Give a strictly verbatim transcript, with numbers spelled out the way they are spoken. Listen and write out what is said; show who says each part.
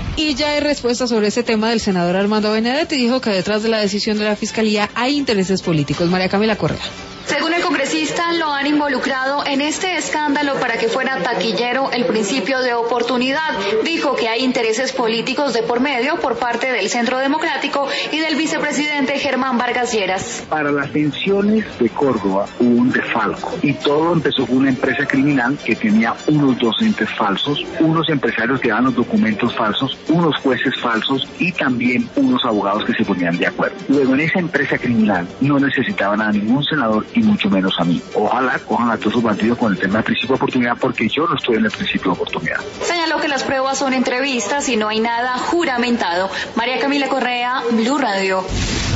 Speaker 1: Y ya hay respuesta sobre ese tema del senador Armando Benedetti, dijo que detrás de la decisión de la Fiscalía hay intereses políticos. María Camila Correa.
Speaker 2: Según el congresista, lo han involucrado en este escándalo para que fuera taquillero el principio de oportunidad. Dijo que hay intereses políticos de por medio por parte del Centro Democrático y del vicepresidente Germán Vargas Lleras.
Speaker 3: Para las pensiones de Córdoba hubo un desfalco y todo empezó con una empresa criminal que tenía unos docentes falsos, unos empresarios que daban los documentos falsos, unos jueces falsos y también unos abogados que se ponían de acuerdo. Luego en esa empresa criminal no necesitaban a ningún senador y mucho menos a mí. Ojalá cojan a todos sus bandidos con el tema del principio de oportunidad, porque yo no estoy en el principio de oportunidad.
Speaker 2: Señaló que las pruebas son entrevistas y no hay nada juramentado. María Camila Correa, Blue Radio.